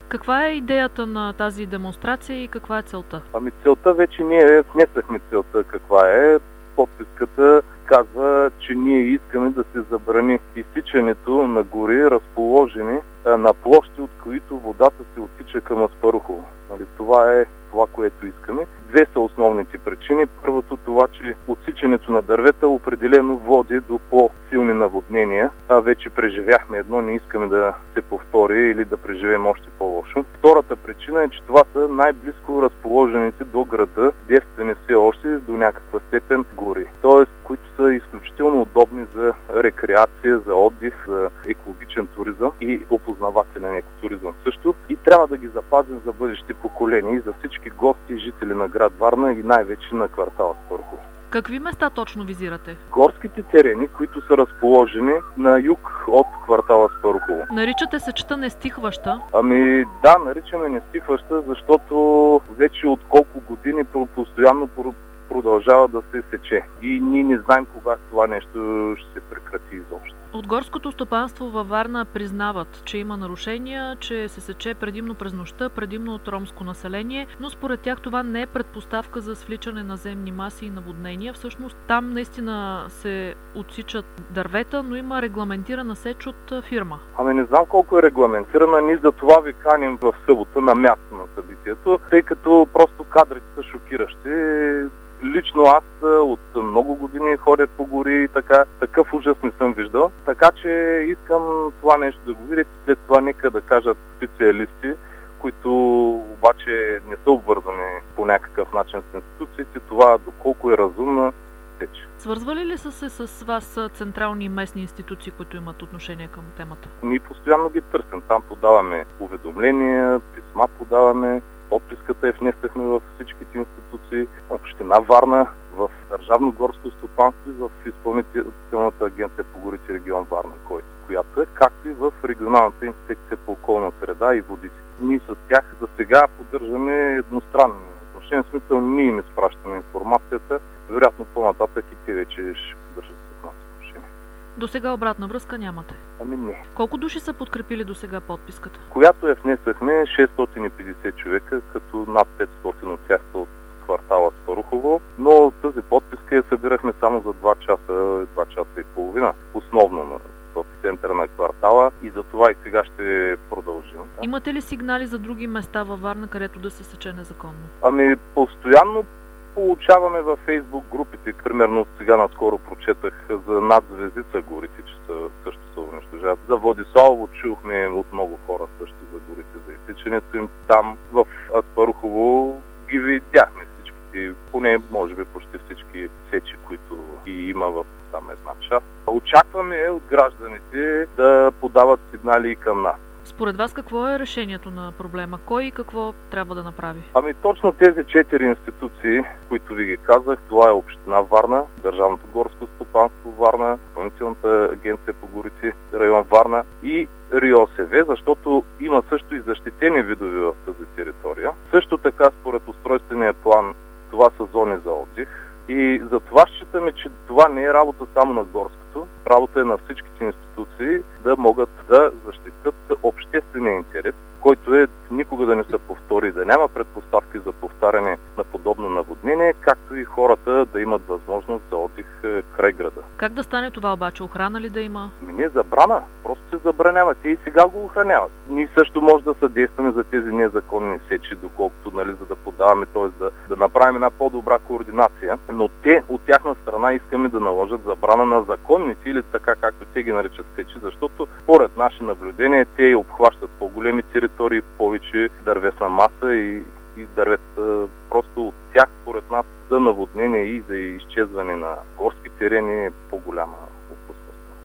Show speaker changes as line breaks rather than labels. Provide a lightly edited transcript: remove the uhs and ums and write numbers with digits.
Каква е идеята на тази демонстрация и каква е целта?
Целта вече ние внесахме целта каква е. Подписката казва, че ние искаме да се забрани изтичането на гори, разположени на площи, от които водата се оттича към Аспарухово. Това е това, което искаме. Две са основните причини. Първото това, че отсичането на дървета определено води до по-силни наводнения. Вече преживяхме едно, не искаме да се повтори или да преживеем още по-лошо. Втората причина е, че това са най-близко разположените до града, девствени все още до някаква степен гори. Тоест, които са изключително удобни за рекреация, за отдих, за екологичен туризъм и опознавателен екотуризъм също. И трябва да ги запазим за бъдещи поколения и за всички гости и жители на град Варна и най-вече на квартала Аспарухово.
Какви места точно визирате?
Горските терени, които са разположени на юг от квартала Аспарухово.
Наричате сечта нестихваща?
Да, наричаме нестихваща, защото вече от колко години постоянно продължава да се сече. И ние не знаем кога това нещо ще се прекрати изобщо.
От горското стопанство във Варна признават, че има нарушения, че се сече предимно през нощта, предимно от ромско население, но според тях това не е предпоставка за свличане на земни маси и наводнения. Всъщност там наистина се отсичат дървета, но има регламентирана сеч от фирма.
Не знам колко е регламентирана, ние за това ви каним в събота на място на събитието, тъй като просто кадрите са шокиращи. Лично аз от много години ходя по гори и такъв ужас не съм виждал. Така че искам това нещо да го видите. След това нека да кажат специалисти, които обаче не са обвързани по някакъв начин с институциите, това доколко е разумна сеч.
Свързвали ли са се с вас централни и местни институции, които имат отношение към темата?
Ние постоянно ги търсим. Там подаваме уведомления, писма подаваме. Подписката внесахме във всичките институции, община Варна, в Държавно горско стопанство и в Изпълнителната агенция по горите регион Варна, която е, както и в регионалната инспекция по околна среда и водите. Ние с тях за сега поддържаме едностранни отношения, в смисъл ние им изпращаме информацията, вероятно по-нататък и те вече ще поддържат с нас отношения.
До сега обратна връзка нямате?
Не.
Колко души са подкрепили до сега подписката?
Която внесахме 650 човека, като над 500 от тях са от квартала Аспарухово, но тази подписка я събирахме само за 2 часа и половина, основно в центъра на квартала и за това и сега ще продължим. Да.
Имате ли сигнали за други места във Варна, където да се сече незаконно?
Постоянно получаваме във Фейсбук групите. Примерно сега наскоро прочетах за над Звездица горите, че също са унищожават. За Владиславово чухме от много хора също за горите, за изтичането им. Там в Аспарухово ги видяхме всичките, поне може би почти всички сечи, които ги има в там една част. Очакваме от гражданите да подават сигнали и към нас.
Според вас какво е решението на проблема? Кой и какво трябва да направи?
Точно тези 4 институции, които ви ги казах, това е община Варна, Държавното горско стопанство Варна, Изпълнителната агенция по горите район Варна и РИОСВ, защото има също и защитени видове в тази територия. Също така, според устройствения план, това са зони за отдих. И за това считаме, че това не е работа само на горското, работа е на всичките институции да могат да защитят обществения интерес, който е никога да не се повтори, да няма предпоставки за повтаряне на подобно наводнение, както и хората да имат възможност за отдих край града.
Как да стане това обаче? Охрана ли да има?
Не е забрана, просто се забранява. Те и сега го охраняват. Ние също може да съдействаме за тези незаконни сечи, доколкото, за да подаваме, т.е. да направим една по-добра координация, но те от тяхна страна искаме да наложат забрана на законните или така както те ги наричат сечи, защото според наши наблюдения те обхващат по-големи територии, повече дървесна маса и дървета. Просто от тях според нас за наводнение и за изчезване на горски терени е по-голяма